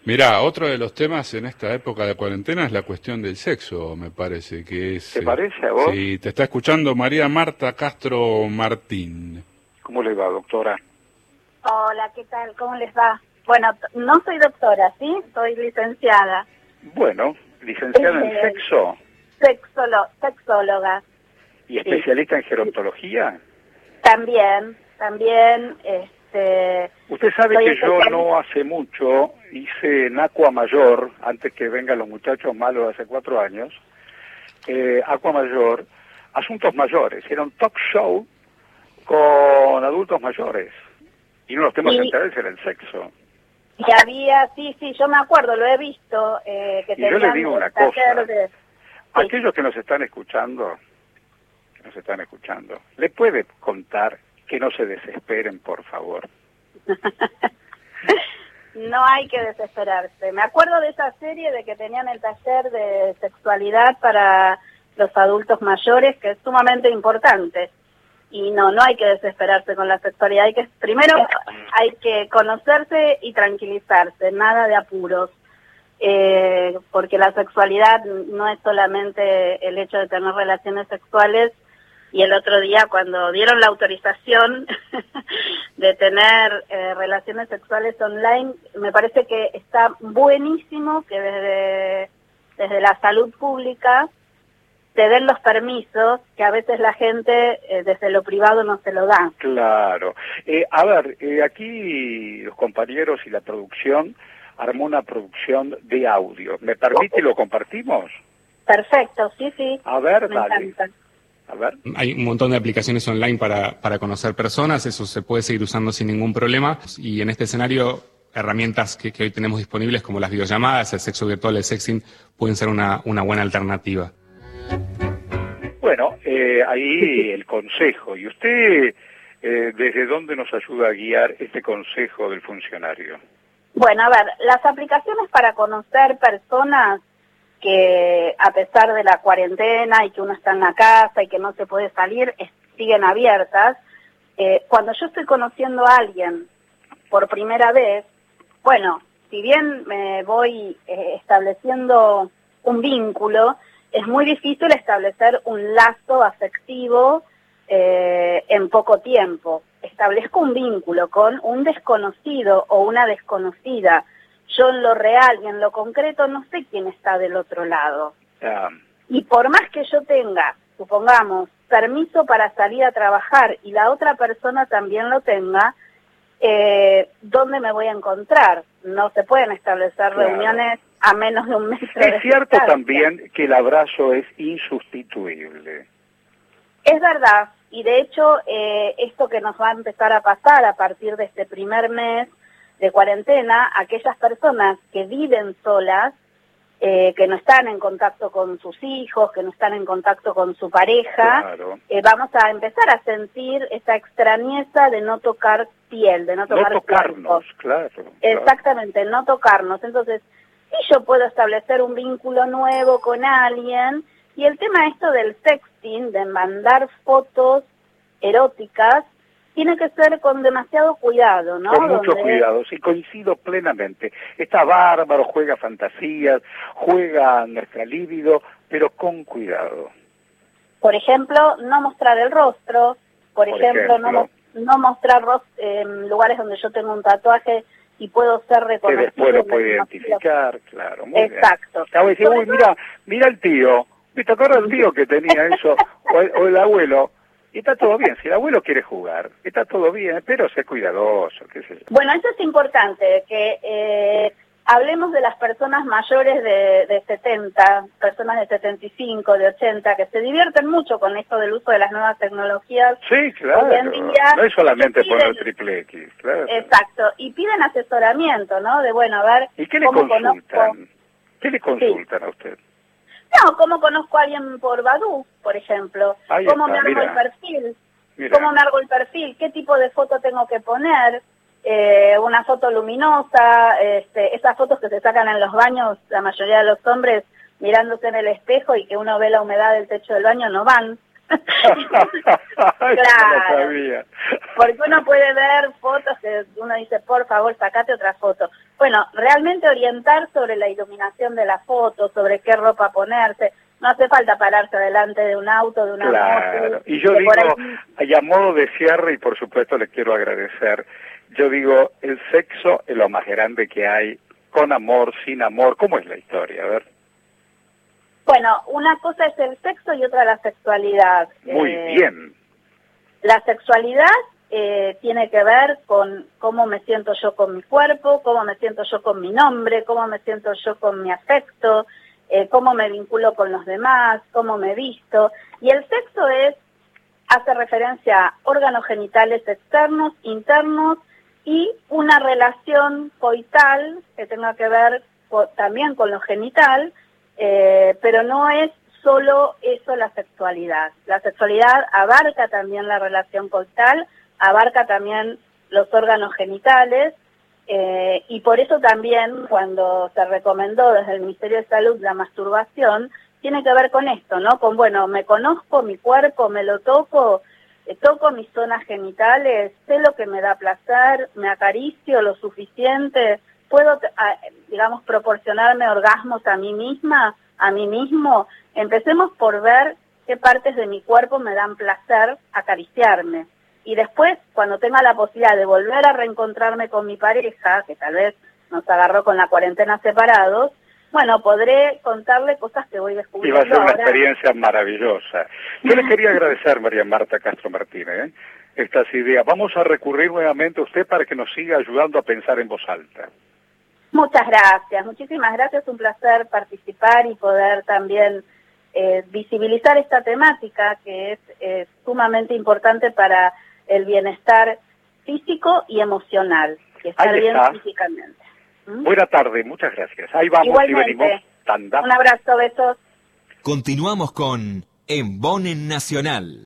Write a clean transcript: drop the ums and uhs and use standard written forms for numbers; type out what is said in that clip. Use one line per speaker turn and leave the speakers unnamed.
Mirá, otro de los temas en esta época de cuarentena es la cuestión del sexo, me parece que es...
¿Te parece a vos?
Sí, te está escuchando María Marta Castro Martín.
¿Cómo le va, doctora?
Hola, ¿qué tal? ¿Cómo les va? Bueno, no soy doctora, ¿sí? Soy licenciada.
Bueno, licenciada en sexo.
Sexóloga.
¿Y especialista en gerontología?
También.
Usted sabe que yo no hace mucho hice en Aqua Mayor, antes que vengan los muchachos malos de hace 4 años, Aqua Mayor, Asuntos Mayores. Era un talk show con adultos mayores. Y uno de los temas centrales era el sexo.
Y había, sí, yo me acuerdo, lo he visto. Que
y yo le digo una cosa,
sí.
Aquellos que nos están escuchando, ¿le puede contar que no se desesperen, por favor?
No hay que desesperarse. Me acuerdo de esa serie de que tenían el taller de sexualidad para los adultos mayores, que es sumamente importante. Y no hay que desesperarse con la sexualidad. Primero hay que conocerse y tranquilizarse, nada de apuros. Porque la sexualidad no es solamente el hecho de tener relaciones sexuales. Y el otro día, cuando dieron la autorización de tener relaciones sexuales online, me parece que está buenísimo que desde la salud pública te den los permisos, que a veces la gente desde lo privado no se lo da.
Claro. Aquí los compañeros y la producción armó una producción de audio. ¿Me permite y lo compartimos?
Perfecto, sí.
A ver,
me
dale.
encanta.
A ver.
Hay un montón de aplicaciones online para conocer personas, eso se puede seguir usando sin ningún problema. Y en este escenario, herramientas que hoy tenemos disponibles como las videollamadas, el sexo virtual, el sexting, pueden ser una buena alternativa.
Bueno, ahí el consejo. ¿Y usted desde dónde nos ayuda a guiar este consejo del funcionario?
Bueno, a ver, las aplicaciones para conocer personas que a pesar de la cuarentena y que uno está en la casa y que no se puede salir, siguen abiertas. Cuando yo estoy conociendo a alguien por primera vez, bueno, si bien me voy estableciendo un vínculo, es muy difícil establecer un lazo afectivo en poco tiempo. Establezco un vínculo con un desconocido o una desconocida. Yo en lo real y en lo concreto no sé quién está del otro lado. Y por más que yo tenga, supongamos, permiso para salir a trabajar y la otra persona también lo tenga, ¿dónde me voy a encontrar? No se pueden establecer reuniones a menos de 1 metro de distancia.
Es cierto también que el abrazo es insustituible.
Es verdad, y de hecho esto que nos va a empezar a pasar a partir de este primer mes de cuarentena, aquellas personas que viven solas, que no están en contacto con sus hijos, que no están en contacto con su pareja, vamos a empezar a sentir esa extrañeza de no tocar piel, de no
tocarnos, claro.
Exactamente, no tocarnos. Entonces, si yo puedo establecer un vínculo nuevo con alguien, y el tema esto del sexting, de mandar fotos eróticas, tiene que ser con demasiado cuidado, ¿no?
Con mucho cuidado, sí, coincido plenamente. Está bárbaro, juega fantasías, juega nuestra libido, pero con cuidado.
Por ejemplo, no mostrar el rostro, por ejemplo. No mostrar en lugares donde yo tengo un tatuaje y puedo ser reconocido.
Que después lo puede identificar, claro. Muy
exacto.
Bien. Decir, uy, mira el tío, ¿te acuerdas del tío que tenía eso? o el abuelo. Y está todo bien, si el abuelo quiere jugar, está todo bien, pero sé cuidadoso, qué sé yo.
Bueno, eso es importante, que hablemos de las personas mayores de 70, personas de 75, de 80, que se divierten mucho con esto del uso de las nuevas tecnologías.
Sí, claro,
hoy en día,
no es solamente poner triple X, claro.
Exacto, y piden asesoramiento, ¿no? De, bueno, a ver...
¿Y qué le consultan? ¿Qué le consultan a usted?
No, ¿cómo conozco a alguien por Badoo, por ejemplo? ¿Cómo me armo el perfil? ¿Cómo me armo el perfil? ¿Qué tipo de foto tengo que poner? Una foto luminosa, esas fotos que se sacan en los baños, la mayoría de los hombres mirándose en el espejo y que uno ve la humedad del techo del baño, no van. Claro, porque uno puede ver fotos que uno dice, por favor, sacate otra foto. Bueno, realmente orientar sobre la iluminación de la foto, sobre qué ropa ponerse. No hace falta pararse delante de un auto, de una moto.
Y yo digo, y a modo de cierre, y por supuesto le quiero agradecer, yo digo, el sexo es lo más grande que hay, con amor, sin amor. ¿Cómo es la historia? A ver.
Bueno, una cosa es el sexo y otra la sexualidad.
Muy bien.
La sexualidad tiene que ver con cómo me siento yo con mi cuerpo, cómo me siento yo con mi nombre, cómo me siento yo con mi afecto, cómo me vinculo con los demás, cómo me visto. Y el sexo hace referencia a órganos genitales externos, internos, y una relación coital que tenga que ver también con lo genital, pero no es solo eso la sexualidad. La sexualidad abarca también la relación coital, abarca también los órganos genitales, y por eso también cuando se recomendó desde el Ministerio de Salud la masturbación, tiene que ver con esto, ¿no? Con, bueno, me conozco mi cuerpo, me lo toco, toco mis zonas genitales, sé lo que me da placer, me acaricio lo suficiente, puedo, digamos, proporcionarme orgasmos a mí misma, a mí mismo. Empecemos por ver qué partes de mi cuerpo me dan placer acariciarme. Y después, cuando tenga la posibilidad de volver a reencontrarme con mi pareja, que tal vez nos agarró con la cuarentena separados, bueno, podré contarle cosas que voy descubriendo.
Y va a ser una experiencia maravillosa. Yo le quería agradecer, María Marta Castro Martínez, estas ideas. Vamos a recurrir nuevamente a usted para que nos siga ayudando a pensar en voz alta.
Muchas gracias, muchísimas gracias. Un placer participar y poder también visibilizar esta temática que es sumamente importante para el bienestar físico y emocional, y estar bien físicamente.
Buena tarde, muchas gracias. Ahí vamos.
Igualmente.
Y venimos. Tanda.
Un abrazo, besos.
Continuamos con En Bonen Nacional.